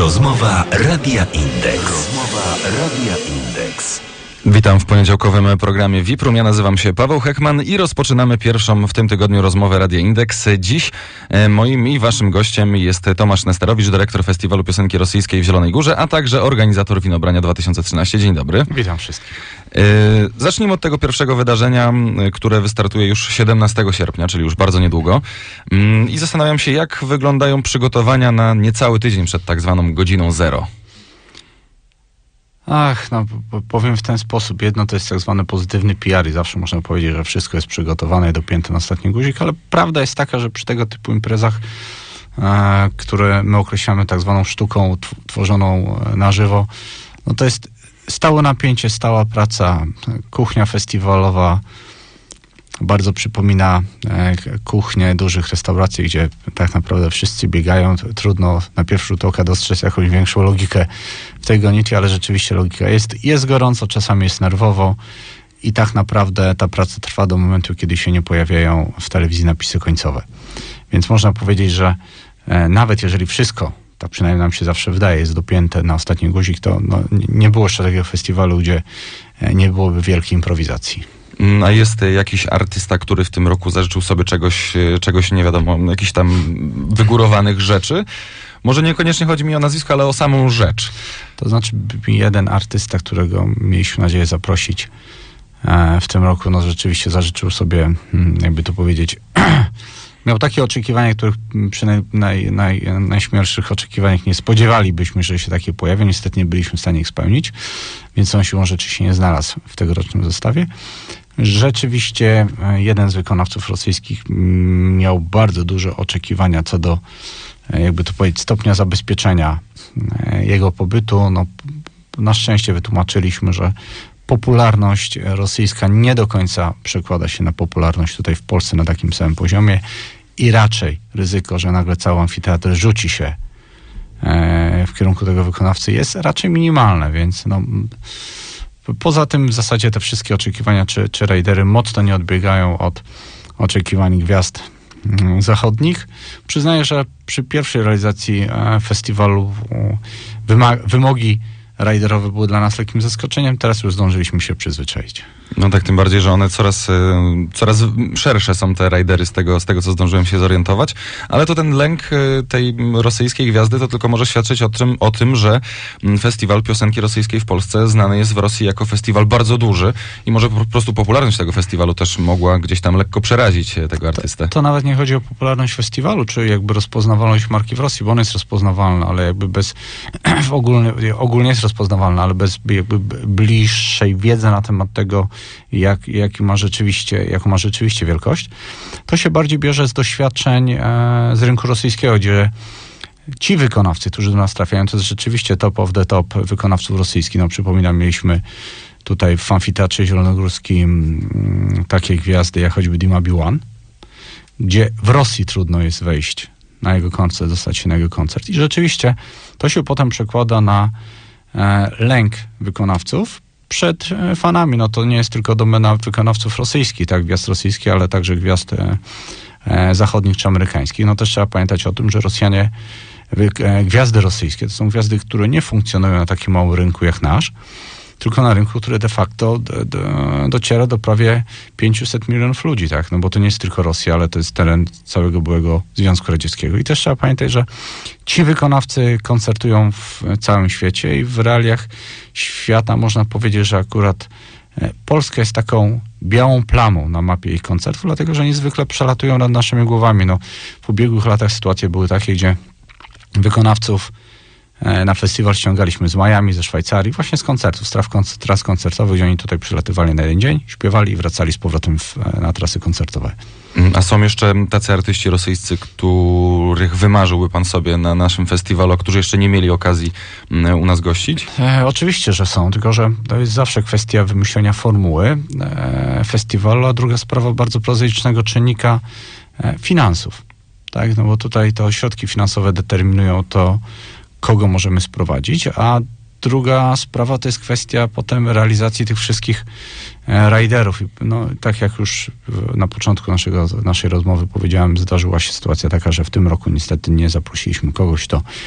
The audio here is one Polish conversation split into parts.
Rozmowa Radia Indeks. Witam w poniedziałkowym programie VIP-Room. Ja nazywam się Paweł Hekman i rozpoczynamy pierwszą w tym tygodniu rozmowę Radia Indeks. Dziś moim i waszym gościem jest Tomasz Nesterowicz, dyrektor Festiwalu Piosenki Rosyjskiej w Zielonej Górze, a także organizator Winobrania 2013. Dzień dobry. Witam wszystkich. Zacznijmy od tego pierwszego wydarzenia, które wystartuje już 17 sierpnia, czyli już bardzo niedługo. I zastanawiam się, jak wyglądają przygotowania na niecały tydzień przed tak zwaną godziną zero. Powiem w ten sposób. Jedno to jest tak zwany pozytywny PR i zawsze można powiedzieć, że wszystko jest przygotowane i dopięte na ostatni guzik, ale prawda jest taka, że przy tego typu imprezach, które my określamy tak zwaną sztuką tworzoną na żywo, no to jest stałe napięcie, stała praca. Kuchnia festiwalowa bardzo przypomina kuchnię dużych restauracji, gdzie tak naprawdę wszyscy biegają. Trudno na pierwszy rzut oka dostrzec jakąś większą logikę w tej gonitwie, ale rzeczywiście logika jest. Jest gorąco, czasami jest nerwowo i tak naprawdę ta praca trwa do momentu, kiedy się nie pojawiają w telewizji napisy końcowe. Więc można powiedzieć, że nawet jeżeli wszystko, tak przynajmniej nam się zawsze wydaje, jest dopięte na ostatni guzik, to nie było jeszcze takiego festiwalu, gdzie nie byłoby wielkiej improwizacji. A jest jakiś artysta, który w tym roku zażyczył sobie czegoś nie wiadomo, jakichś tam wygórowanych rzeczy? Może niekoniecznie chodzi mi o nazwisko, ale o samą rzecz. To znaczy jeden artysta, którego mieliśmy nadzieję zaprosić w tym roku, no rzeczywiście zażyczył sobie, jakby to powiedzieć, miał takie oczekiwania, których przy najśmielszych oczekiwaniach nie spodziewalibyśmy, że się takie pojawią. Niestety nie byliśmy w stanie ich spełnić, więc on siłą rzeczy się nie znalazł w tegorocznym zestawie. Rzeczywiście jeden z wykonawców rosyjskich miał bardzo duże oczekiwania co do, jakby to powiedzieć, stopnia zabezpieczenia jego pobytu. No, na szczęście wytłumaczyliśmy, że popularność rosyjska nie do końca przekłada się na popularność tutaj w Polsce na takim samym poziomie i raczej ryzyko, że nagle cały amfiteatr rzuci się w kierunku tego wykonawcy jest raczej minimalne, więc poza tym w zasadzie te wszystkie oczekiwania czy rajdery mocno nie odbiegają od oczekiwań gwiazd zachodnich. Przyznaję, że przy pierwszej realizacji festiwalu wymogi rajderowe były dla nas lekkim zaskoczeniem, teraz już zdążyliśmy się przyzwyczaić. No tak, tym bardziej, że one coraz szersze są te rajdery z tego, co zdążyłem się zorientować, ale to ten lęk tej rosyjskiej gwiazdy to tylko może świadczyć o tym, że festiwal piosenki rosyjskiej w Polsce znany jest w Rosji jako festiwal bardzo duży i może po prostu popularność tego festiwalu też mogła gdzieś tam lekko przerazić tego artystę. To nawet nie chodzi o popularność festiwalu, czy jakby rozpoznawalność marki w Rosji, bo ona jest rozpoznawalna, ale jakby bez ogólnie jest rozpoznawalna, ale bez jakby bliższej wiedzy na temat tego, jaką ma rzeczywiście wielkość, to się bardziej bierze z doświadczeń z rynku rosyjskiego, gdzie ci wykonawcy, którzy do nas trafiają, to jest rzeczywiście top of the top wykonawców rosyjskich. No przypominam, mieliśmy tutaj w amfiteatrze zielonogórskim takie gwiazdy jak choćby Dima Bilan, gdzie w Rosji trudno jest wejść na jego koncert, dostać się na jego koncert. I rzeczywiście to się potem przekłada na lęk wykonawców przed fanami. No to nie jest tylko domena wykonawców rosyjskich, tak, gwiazd rosyjskich, ale także gwiazd zachodnich czy amerykańskich. No też trzeba pamiętać o tym, że Rosjanie, gwiazdy rosyjskie to są gwiazdy, które nie funkcjonują na takim małym rynku jak nasz, tylko na rynku, który de facto dociera do prawie 500 milionów ludzi, tak? No bo to nie jest tylko Rosja, ale to jest teren całego byłego Związku Radzieckiego. I też trzeba pamiętać, że ci wykonawcy koncertują w całym świecie i w realiach świata można powiedzieć, że akurat Polska jest taką białą plamą na mapie ich koncertów, dlatego że niezwykle przelatują nad naszymi głowami. No, w ubiegłych latach sytuacje były takie, gdzie wykonawców na festiwal ściągaliśmy z Miami, ze Szwajcarii, właśnie z koncertów, z tras koncertowych, gdzie oni tutaj przylatywali na jeden dzień, śpiewali i wracali z powrotem na trasy koncertowe. A są jeszcze tacy artyści rosyjscy, których wymarzyłby pan sobie na naszym festiwalu, a którzy jeszcze nie mieli okazji u nas gościć? Oczywiście, że są, tylko że to jest zawsze kwestia wymyślenia formuły festiwalu, a druga sprawa bardzo prozaicznego czynnika finansów. Tak? No bo tutaj to środki finansowe determinują to, kogo możemy sprowadzić, a druga sprawa to jest kwestia potem realizacji tych wszystkich rajderów. No, tak jak już na początku naszej rozmowy powiedziałem, zdarzyła się sytuacja taka, że w tym roku niestety nie zaprosiliśmy kogoś, kto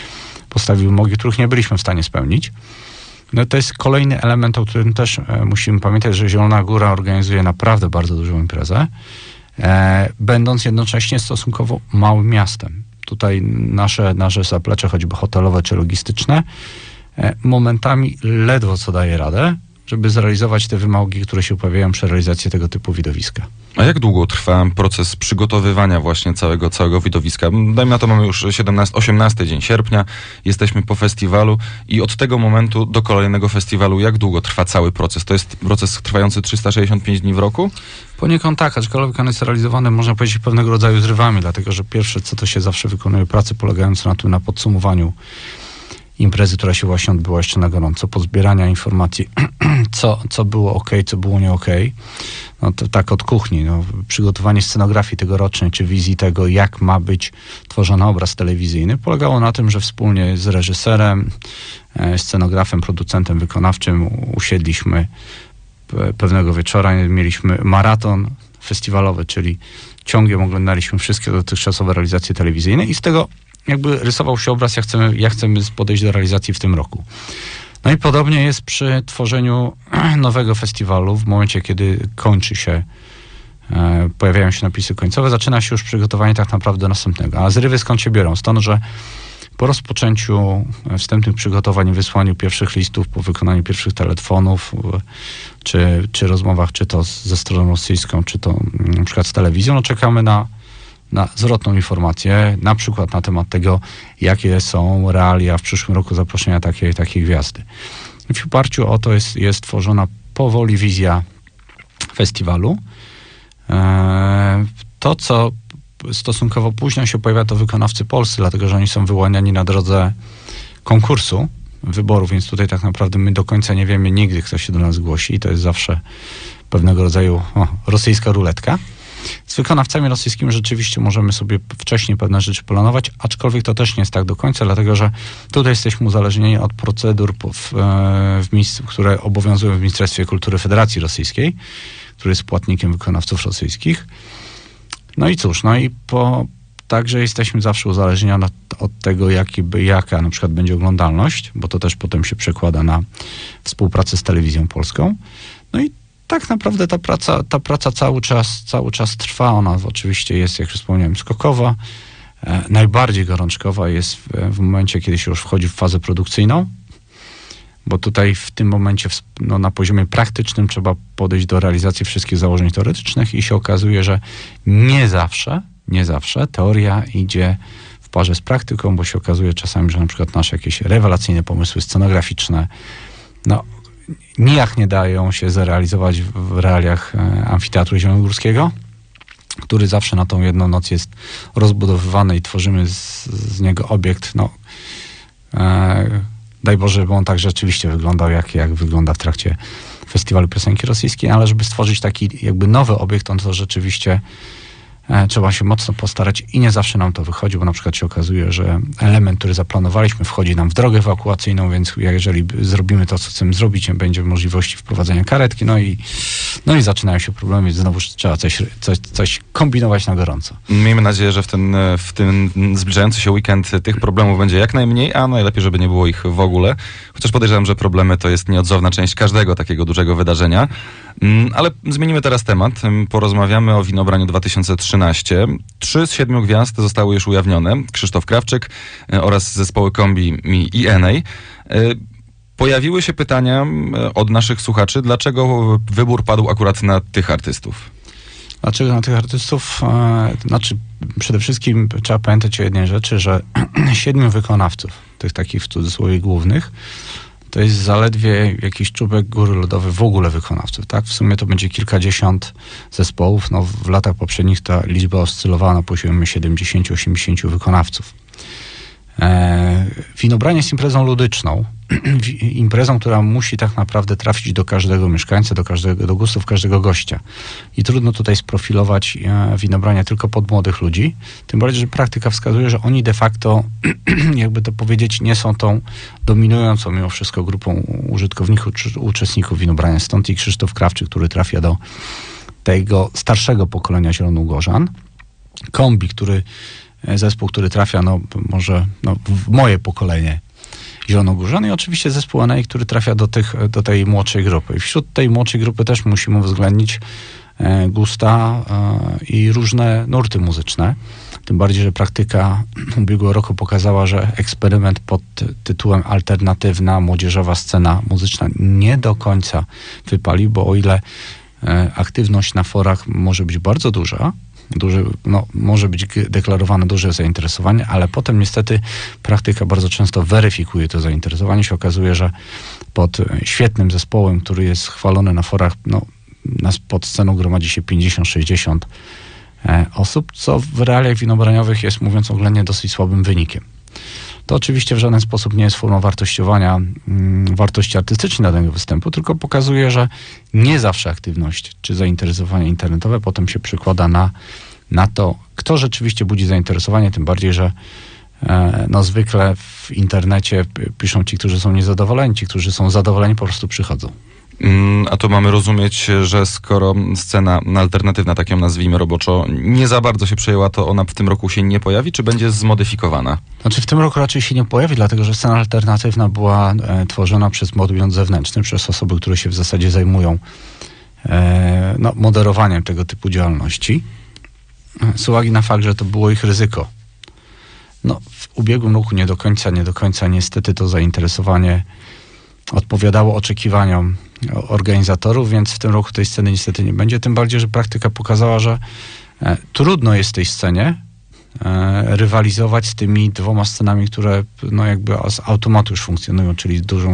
postawił wymogi, których nie byliśmy w stanie spełnić. No to jest kolejny element, o którym też musimy pamiętać, że Zielona Góra organizuje naprawdę bardzo dużą imprezę, będąc jednocześnie stosunkowo małym miastem. Tutaj nasze zaplecze, choćby hotelowe czy logistyczne, momentami ledwo co daje radę, żeby zrealizować te wymogi, które się pojawiają przy realizacji tego typu widowiska. A jak długo trwa proces przygotowywania właśnie całego widowiska? Dajmy na to, mamy już 18 dzień sierpnia, jesteśmy po festiwalu i od tego momentu do kolejnego festiwalu, jak długo trwa cały proces? To jest proces trwający 365 dni w roku? Poniekąd tak, aczkolwiek on jest realizowany, można powiedzieć, pewnego rodzaju zrywami, dlatego że pierwsze, co to się zawsze wykonuje, prace polegające na podsumowaniu imprezy, która się właśnie odbyła jeszcze na gorąco, pozbierania informacji, co było ok, co było nie ok. No to tak od kuchni, przygotowanie scenografii tegorocznej, czy wizji tego, jak ma być tworzony obraz telewizyjny, polegało na tym, że wspólnie z reżyserem, scenografem, producentem wykonawczym usiedliśmy pewnego wieczora, mieliśmy maraton festiwalowy, czyli ciągiem oglądaliśmy wszystkie dotychczasowe realizacje telewizyjne i z tego jakby rysował się obraz, jak chcemy podejść do realizacji w tym roku. No i podobnie jest przy tworzeniu nowego festiwalu. W momencie, kiedy kończy się, pojawiają się napisy końcowe, zaczyna się już przygotowanie tak naprawdę do następnego. A zrywy skąd się biorą? Stąd, że po rozpoczęciu wstępnych przygotowań, wysłaniu pierwszych listów, po wykonaniu pierwszych telefonów, czy rozmowach, czy to ze stroną rosyjską, czy to na przykład z telewizją, czekamy na zwrotną informację, na przykład na temat tego, jakie są realia w przyszłym roku zaproszenia takiej gwiazdy. W oparciu o to jest tworzona powoli wizja festiwalu. To, co stosunkowo późno się pojawia, to wykonawcy polscy, dlatego że oni są wyłaniani na drodze konkursu, wyborów, więc tutaj tak naprawdę my do końca nie wiemy nigdy, kto się do nas zgłosi i to jest zawsze pewnego rodzaju rosyjska ruletka. Z wykonawcami rosyjskimi rzeczywiście możemy sobie wcześniej pewne rzeczy planować, aczkolwiek to też nie jest tak do końca, dlatego że tutaj jesteśmy uzależnieni od procedur, które obowiązują w Ministerstwie Kultury Federacji Rosyjskiej, który jest płatnikiem wykonawców rosyjskich. No i cóż, także jesteśmy zawsze uzależnieni od tego, jaka na przykład będzie oglądalność, bo to też potem się przekłada na współpracę z telewizją polską. No i tak naprawdę ta praca cały czas trwa. Ona oczywiście jest, jak już wspomniałem, skokowa. Najbardziej gorączkowa jest w momencie, kiedy się już wchodzi w fazę produkcyjną, bo tutaj w tym momencie na poziomie praktycznym trzeba podejść do realizacji wszystkich założeń teoretycznych i się okazuje, że nie zawsze teoria idzie w parze z praktyką, bo się okazuje czasami, że na przykład nasze jakieś rewelacyjne pomysły scenograficzne nijak nie dają się zrealizować w realiach Amfiteatru Zielonogórskiego, który zawsze na tą jedną noc jest rozbudowywany i tworzymy z niego obiekt. Daj Boże, żeby on tak rzeczywiście wyglądał, jak wygląda w trakcie Festiwalu Piosenki Rosyjskiej, ale żeby stworzyć taki jakby nowy obiekt, to rzeczywiście trzeba się mocno postarać i nie zawsze nam to wychodzi, bo na przykład się okazuje, że element, który zaplanowaliśmy, wchodzi nam w drogę ewakuacyjną, więc jeżeli zrobimy to, co chcemy zrobić, nie będzie możliwości wprowadzenia karetki, no i zaczynają się problemy, znowu trzeba coś kombinować na gorąco. Miejmy nadzieję, że w ten zbliżający się weekend tych problemów będzie jak najmniej, a najlepiej, żeby nie było ich w ogóle. Chociaż podejrzewam, że problemy to jest nieodzowna część każdego takiego dużego wydarzenia. Ale zmienimy teraz temat. Porozmawiamy o Winobraniu 2013. 3 z 7 gwiazd zostały już ujawnione. Krzysztof Krawczyk oraz zespoły Kombi i Enej. Pojawiły się pytania od naszych słuchaczy, dlaczego wybór padł akurat na tych artystów? Dlaczego na tych artystów? Przede wszystkim trzeba pamiętać o jednej rzeczy, że 7 wykonawców, tych takich w cudzysłowie głównych, to jest zaledwie jakiś czubek góry lodowej w ogóle wykonawców, tak? W sumie to będzie kilkadziesiąt zespołów. W latach poprzednich ta liczba oscylowała na poziomie 70-80 wykonawców. Winobranie jest imprezą ludyczną, imprezą, która musi tak naprawdę trafić do każdego mieszkańca, do gustów każdego gościa. I trudno tutaj sprofilować winobrania tylko pod młodych ludzi, tym bardziej, że praktyka wskazuje, że oni de facto, jakby to powiedzieć, nie są tą dominującą mimo wszystko grupą użytkowników czy uczestników winobrania. Stąd i Krzysztof Krawczyk, który trafia do tego starszego pokolenia zielonogórzan. Kombi, który zespół, który trafia, może w moje pokolenie Zielonogórzan i oczywiście zespół NA, który trafia do tej młodszej grupy. I wśród tej młodszej grupy też musimy uwzględnić gusta i różne nurty muzyczne. Tym bardziej, że praktyka ubiegłego roku pokazała, że eksperyment pod tytułem alternatywna, młodzieżowa scena muzyczna nie do końca wypalił, bo o ile aktywność na forach może być bardzo duża, może być deklarowane duże zainteresowanie, ale potem niestety praktyka bardzo często weryfikuje to zainteresowanie. Się okazuje, że pod świetnym zespołem, który jest chwalony na forach, pod sceną gromadzi się 50-60 osób, co w realiach winobraniowych jest, mówiąc oględnie, dosyć słabym wynikiem. To oczywiście w żaden sposób nie jest formą wartościowania wartości artystycznej danego występu, tylko pokazuje, że nie zawsze aktywność czy zainteresowanie internetowe potem się przekłada na to, kto rzeczywiście budzi zainteresowanie, tym bardziej, że zwykle w internecie piszą ci, którzy są niezadowoleni, ci, którzy są zadowoleni, po prostu przychodzą. A to mamy rozumieć, że skoro scena alternatywna, tak ją nazwijmy roboczo, nie za bardzo się przejęła, to ona w tym roku się nie pojawi, czy będzie zmodyfikowana? Znaczy w tym roku raczej się nie pojawi, dlatego że scena alternatywna była tworzona przez podmiot zewnętrzny, przez osoby, które się w zasadzie zajmują moderowaniem tego typu działalności. Z uwagi na fakt, że to było ich ryzyko. W ubiegłym roku nie do końca niestety to zainteresowanie odpowiadało oczekiwaniom organizatorów, więc w tym roku tej sceny niestety nie będzie. Tym bardziej, że praktyka pokazała, że trudno jest w tej scenie rywalizować z tymi dwoma scenami, które jakby z automatu już funkcjonują, czyli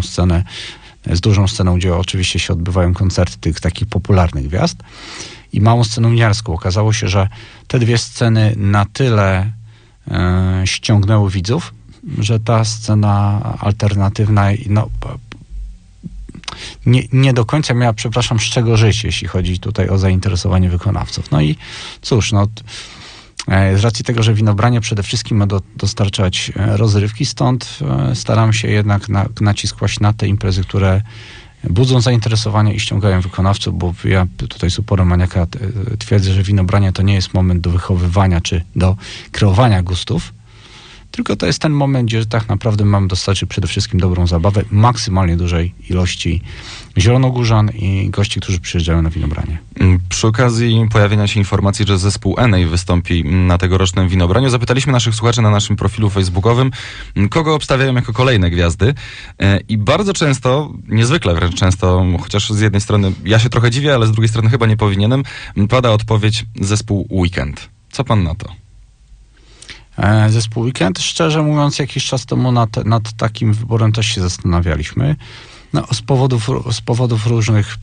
z dużą sceną, gdzie oczywiście się odbywają koncerty tych takich popularnych gwiazd i małą sceną winiarską. Okazało się, że te dwie sceny na tyle ściągnęły widzów, że ta scena alternatywna nie do końca miała, z czego żyć, jeśli chodzi tutaj o zainteresowanie wykonawców. I cóż, z racji tego, że winobranie przede wszystkim ma dostarczać rozrywki, stąd staram się jednak nacisk kłaść na te imprezy, które budzą zainteresowanie i ściągają wykonawców, bo ja tutaj z uporem maniaka twierdzę, że winobranie to nie jest moment do wychowywania czy do kreowania gustów, tylko to jest ten moment, gdzie tak naprawdę mamy dostarczyć przede wszystkim dobrą zabawę, maksymalnie dużej ilości zielonogórzan i gości, którzy przyjeżdżają na winobranie. Przy okazji pojawienia się informacji, że zespół NA wystąpi na tegorocznym winobraniu, zapytaliśmy naszych słuchaczy na naszym profilu facebookowym, kogo obstawiają jako kolejne gwiazdy. I bardzo często, niezwykle wręcz często, chociaż z jednej strony ja się trochę dziwię, ale z drugiej strony chyba nie powinienem, pada odpowiedź zespół Weekend. Co pan na to? Zespół Weekend, szczerze mówiąc, jakiś czas temu nad takim wyborem też się zastanawialiśmy. Z powodów różnych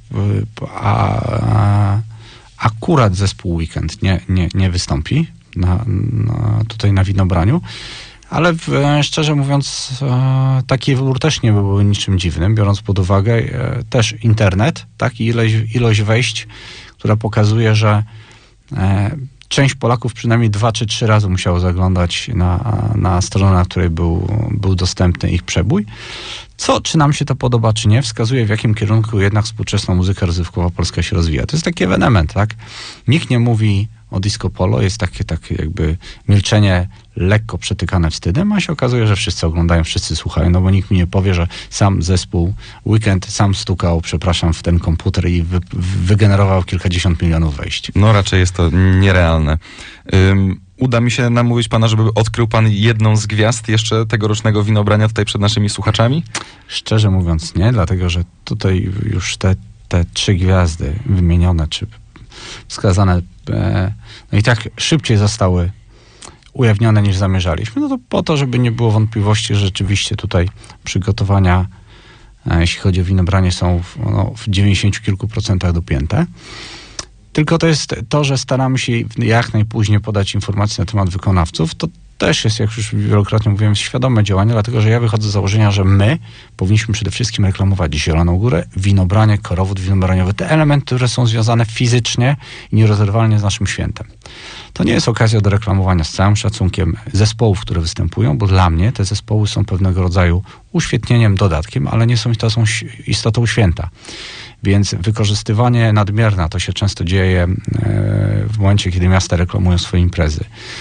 akurat zespół Weekend nie wystąpi tutaj na winobraniu, ale szczerze mówiąc taki wybór też nie byłby niczym dziwnym, biorąc pod uwagę też internet, tak, i ilość wejść, która pokazuje, że część Polaków przynajmniej 2 czy 3 razy musiało zaglądać na stronę, na której był dostępny ich przebój. Czy nam się to podoba, czy nie, wskazuje, w jakim kierunku jednak współczesna muzyka rozrywkowa polska się rozwija. To jest taki ewenement, tak? Nikt nie mówi o disco polo, jest takie jakby milczenie lekko przetykane wstydem, a się okazuje, że wszyscy oglądają, wszyscy słuchają, bo nikt mi nie powie, że sam zespół Weekend sam stukał, w ten komputer i wygenerował kilkadziesiąt milionów wejść. Raczej jest to nierealne. Uda mi się namówić pana, żeby odkrył pan jedną z gwiazd jeszcze tegorocznego winobrania tutaj przed naszymi słuchaczami? Szczerze mówiąc nie, dlatego że tutaj już te 3 gwiazdy wymienione, czy wskazane, i tak szybciej zostały ujawnione niż zamierzaliśmy, to po to, żeby nie było wątpliwości, że rzeczywiście tutaj przygotowania, jeśli chodzi o winobranie, są w 90 kilku procentach dopięte. Tylko to jest to, że staramy się jak najpóźniej podać informacje na temat wykonawców. To też jest, jak już wielokrotnie mówiłem, świadome działanie, dlatego że ja wychodzę z założenia, że my powinniśmy przede wszystkim reklamować Zieloną Górę, winobranie, korowód winobraniowy, te elementy, które są związane fizycznie i nierozerwalnie z naszym świętem. To nie jest okazja do reklamowania, z całym szacunkiem, zespołów, które występują, bo dla mnie te zespoły są pewnego rodzaju uświetnieniem, dodatkiem, ale nie są istotą święta. Więc wykorzystywanie nadmierne, to się często dzieje w momencie, kiedy miasta reklamują swoje imprezy, w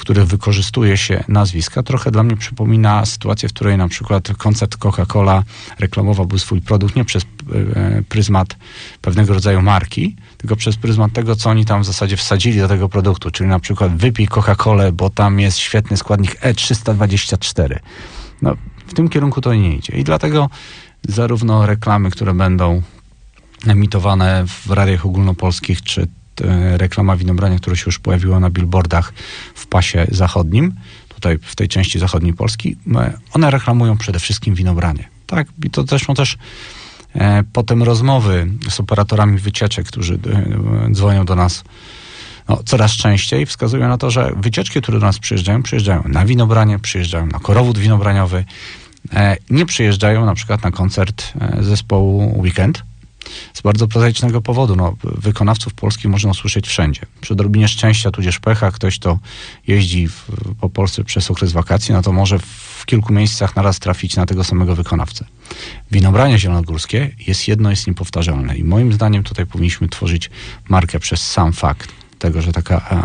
których wykorzystuje się nazwiska, trochę dla mnie przypomina sytuację, w której na przykład koncert Coca-Cola reklamowałby swój produkt nie przez pryzmat pewnego rodzaju marki, tylko przez pryzmat tego, co oni tam w zasadzie wsadzili do tego produktu, czyli na przykład wypij Coca-Colę, bo tam jest świetny składnik E324. No, w tym kierunku to nie idzie. I dlatego zarówno reklamy, które będą emitowane w radiach ogólnopolskich, czy reklama winobrania, która się już pojawiła na billboardach w pasie zachodnim, tutaj w tej części zachodniej Polski, one reklamują przede wszystkim winobranie. Tak? I to zresztą też potem rozmowy z operatorami wycieczek, którzy dzwonią do nas coraz częściej, wskazują na to, że wycieczki, które do nas przyjeżdżają na winobranie, przyjeżdżają na korowód winobraniowy, nie przyjeżdżają na przykład na koncert zespołu Weekend. Z bardzo prozaicznego powodu. Wykonawców polskich można usłyszeć wszędzie. Przy odrobinie szczęścia, tudzież pecha, ktoś, kto jeździ po Polsce przez okres wakacji, no to może w kilku miejscach naraz trafić na tego samego wykonawcę. Winobranie zielonogórskie jest niepowtarzalne i moim zdaniem tutaj powinniśmy tworzyć markę przez sam fakt tego, że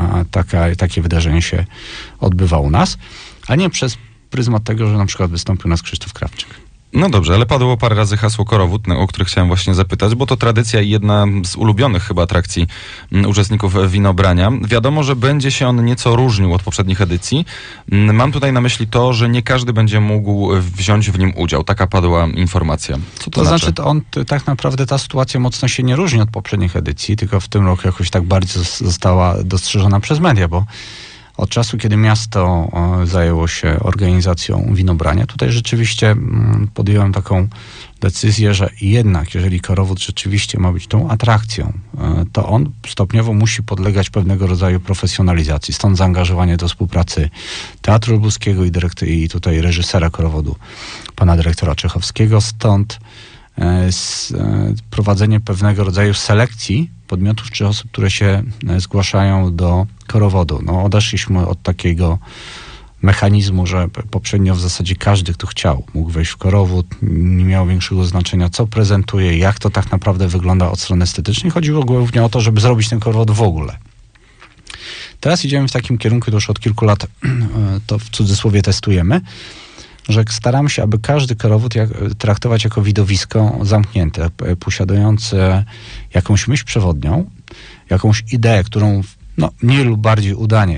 takie wydarzenie się odbywa u nas, a nie przez pryzmat tego, że na przykład wystąpił u nas Krzysztof Krawczyk. No dobrze, ale padło parę razy hasło korowód, o które chciałem właśnie zapytać, bo to tradycja i jedna z ulubionych chyba atrakcji uczestników winobrania. Wiadomo, że będzie się on nieco różnił od poprzednich edycji. Mam tutaj na myśli to, że nie każdy będzie mógł wziąć w nim udział. Taka padła informacja. Co to znaczy? Tak naprawdę ta sytuacja mocno się nie różni od poprzednich edycji, tylko w tym roku jakoś tak bardziej została dostrzeżona przez media, bo od czasu, kiedy miasto zajęło się organizacją winobrania, tutaj rzeczywiście podjąłem taką decyzję, że jednak, jeżeli korowód rzeczywiście ma być tą atrakcją, to on stopniowo musi podlegać pewnego rodzaju profesjonalizacji. Stąd zaangażowanie do współpracy Teatru Lubuskiego i tutaj reżysera korowodu, pana dyrektora Czechowskiego. Stąd prowadzenie pewnego rodzaju selekcji podmiotów czy osób, które się zgłaszają do korowodu. Odeszliśmy od takiego mechanizmu, że poprzednio w zasadzie każdy, kto chciał, mógł wejść w korowód, nie miało większego znaczenia, co prezentuje, jak to tak naprawdę wygląda od strony estetycznej. Chodziło głównie o to, żeby zrobić ten korowód w ogóle. Teraz idziemy w takim kierunku, to już od kilku lat to w cudzysłowie testujemy, że staramy się, aby każdy korowód traktować jako widowisko zamknięte, posiadające jakąś myśl przewodnią, jakąś ideę, którą mniej lub bardziej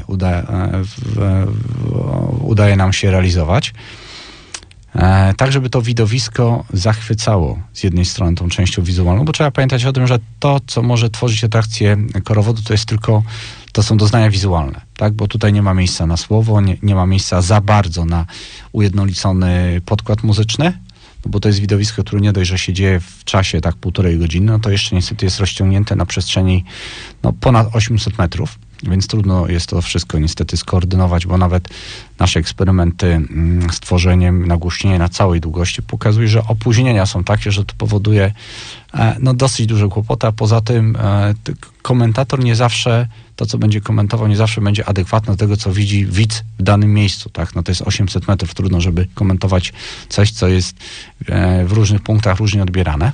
udaje nam się realizować, tak żeby to widowisko zachwycało z jednej strony tą częścią wizualną, bo trzeba pamiętać o tym, że to, co może tworzyć atrakcję korowodu, to są doznania wizualne, tak? Bo tutaj nie ma miejsca na słowo, nie ma miejsca za bardzo na ujednolicony podkład muzyczny, bo to jest widowisko, które nie dość, że się dzieje w czasie tak 1,5 godziny, to jeszcze niestety jest rozciągnięte na przestrzeni ponad 800 metrów, więc trudno jest to wszystko niestety skoordynować, bo nawet nasze eksperymenty z tworzeniem nagłośnienia na całej długości pokazują, że opóźnienia są takie, że to powoduje dosyć duże kłopoty, a poza tym komentator nie zawsze, to co będzie komentował, nie zawsze będzie adekwatne do tego, co widzi widz w danym miejscu. Tak? To jest 800 metrów, trudno, żeby komentować coś, co jest w różnych punktach różnie odbierane.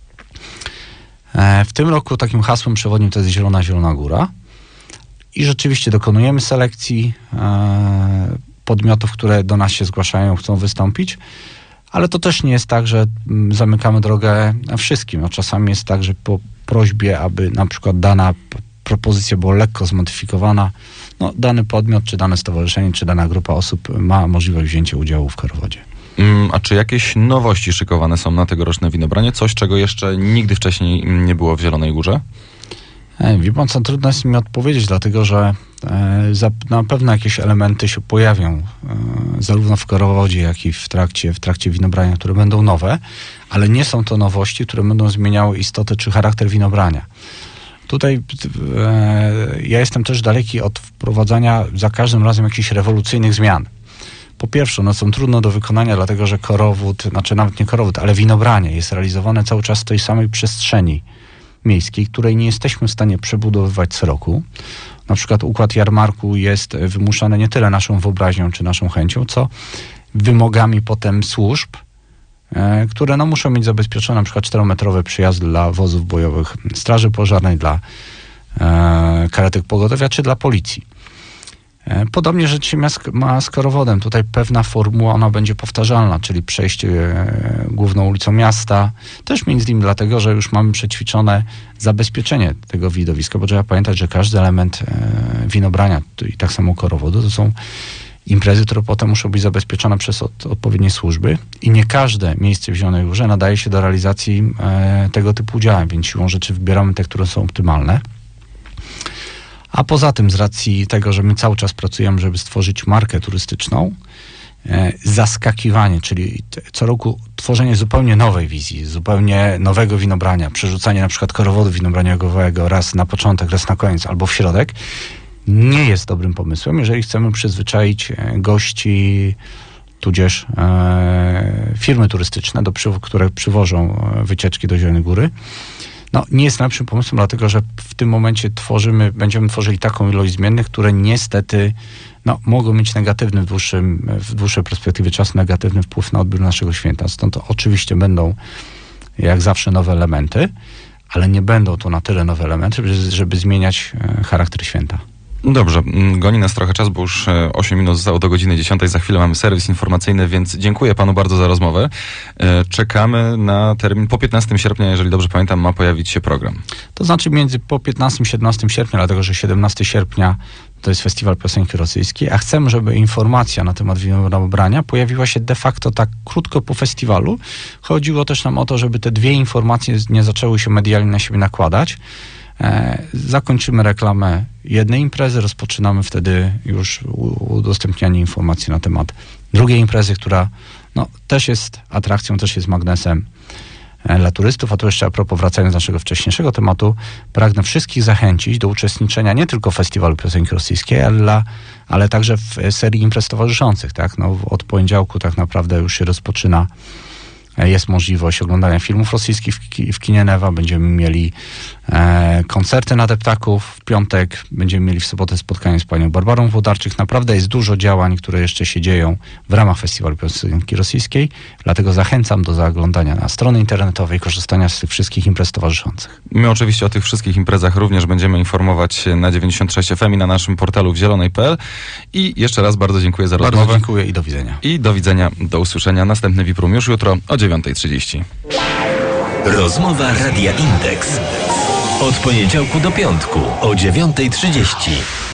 W tym roku takim hasłem przewodnim to jest Zielona Góra. I rzeczywiście dokonujemy selekcji podmiotów, które do nas się zgłaszają, chcą wystąpić, ale to też nie jest tak, że zamykamy drogę wszystkim. Czasami jest tak, że po prośbie, aby na przykład dana propozycja była lekko zmodyfikowana, dany podmiot, czy dane stowarzyszenie, czy dana grupa osób ma możliwość wzięcia udziału w korowodzie. A czy jakieś nowości szykowane są na tegoroczne winobranie? Coś, czego jeszcze nigdy wcześniej nie było w Zielonej Górze? Wie pan co, trudno jest mi odpowiedzieć, dlatego że na pewno jakieś elementy się pojawią zarówno w korowodzie, jak i w trakcie winobrania, które będą nowe, ale nie są to nowości, które będą zmieniały istotę czy charakter winobrania. Tutaj ja jestem też daleki od wprowadzania za każdym razem jakichś rewolucyjnych zmian. Po pierwsze, one są trudne do wykonania, dlatego że korowód, nawet nie korowód, ale winobranie jest realizowane cały czas w tej samej przestrzeni miejskiej, której nie jesteśmy w stanie przebudowywać co roku. Na przykład układ jarmarku jest wymuszany nie tyle naszą wyobraźnią czy naszą chęcią, co wymogami potem służb, które muszą mieć zabezpieczone na przykład 4-metrowe przyjazdy dla wozów bojowych straży pożarnej, dla karetek pogotowia czy dla policji. Podobnie rzecz się ma z korowodem. Tutaj pewna formuła, ona będzie powtarzalna, czyli przejście główną ulicą miasta. Też między innymi dlatego, że już mamy przećwiczone zabezpieczenie tego widowiska, bo trzeba pamiętać, że każdy element winobrania i tak samo korowodu to są imprezy, które potem muszą być zabezpieczone przez odpowiednie służby i nie każde miejsce w Zielonej Górze nadaje się do realizacji tego typu działań, więc siłą rzeczy wybieramy te, które są optymalne. A poza tym z racji tego, że my cały czas pracujemy, żeby stworzyć markę turystyczną, zaskakiwanie, czyli co roku tworzenie zupełnie nowej wizji, zupełnie nowego winobrania, przerzucanie na przykład korowodu winobraniowego raz na początek, raz na koniec albo w środek, nie jest dobrym pomysłem, jeżeli chcemy przyzwyczaić gości, tudzież firmy turystyczne, które przywożą wycieczki do Zielonej Góry. No, nie jest najlepszym pomysłem, dlatego że w tym momencie będziemy tworzyli taką ilość zmiennych, które niestety mogą mieć negatywny w dłuższej perspektywie czasu negatywny wpływ na odbiór naszego święta. Stąd to oczywiście będą jak zawsze nowe elementy, ale nie będą to na tyle nowe elementy, żeby zmieniać charakter święta. Dobrze, goni nas trochę czas, bo już 8 minut zostało do godziny 10. Za chwilę mamy serwis informacyjny, więc dziękuję panu bardzo za rozmowę. Czekamy na termin. Po 15 sierpnia, jeżeli dobrze pamiętam, ma pojawić się program. To znaczy po 15 i 17 sierpnia, dlatego że 17 sierpnia to jest Festiwal Piosenki Rosyjskiej, a chcemy, żeby informacja na temat winobrania pojawiła się de facto tak krótko po festiwalu. Chodziło też nam o to, żeby te dwie informacje nie zaczęły się medialnie na siebie nakładać. Zakończymy reklamę jednej imprezy, rozpoczynamy wtedy już udostępnianie informacji na temat drugiej imprezy, która też jest atrakcją, też jest magnesem dla turystów. A tu jeszcze a propos, wracając do naszego wcześniejszego tematu, pragnę wszystkich zachęcić do uczestniczenia nie tylko w Festiwalu Piosenki Rosyjskiej, ale także w serii imprez towarzyszących. Tak? Od poniedziałku tak naprawdę już się rozpoczyna. Jest możliwość oglądania filmów rosyjskich w kinie Newa. Będziemy mieli koncerty na Deptaków w piątek. Będziemy mieli w sobotę spotkanie z panią Barbarą Włodarczyk. Naprawdę jest dużo działań, które jeszcze się dzieją w ramach Festiwalu Piosenki Rosyjskiej. Dlatego zachęcam do zaglądania na stronę internetową i korzystania z tych wszystkich imprez towarzyszących. My oczywiście o tych wszystkich imprezach również będziemy informować na 96 FM i na naszym portalu w zielonej.pl. I jeszcze raz bardzo dziękuję za rozmowę. Bardzo dziękuję i do widzenia. I do widzenia, do usłyszenia. Następny VIP-Room już jutro o 9:30. Rozmowa Radia Indeks. Od poniedziałku do piątku o 9:30.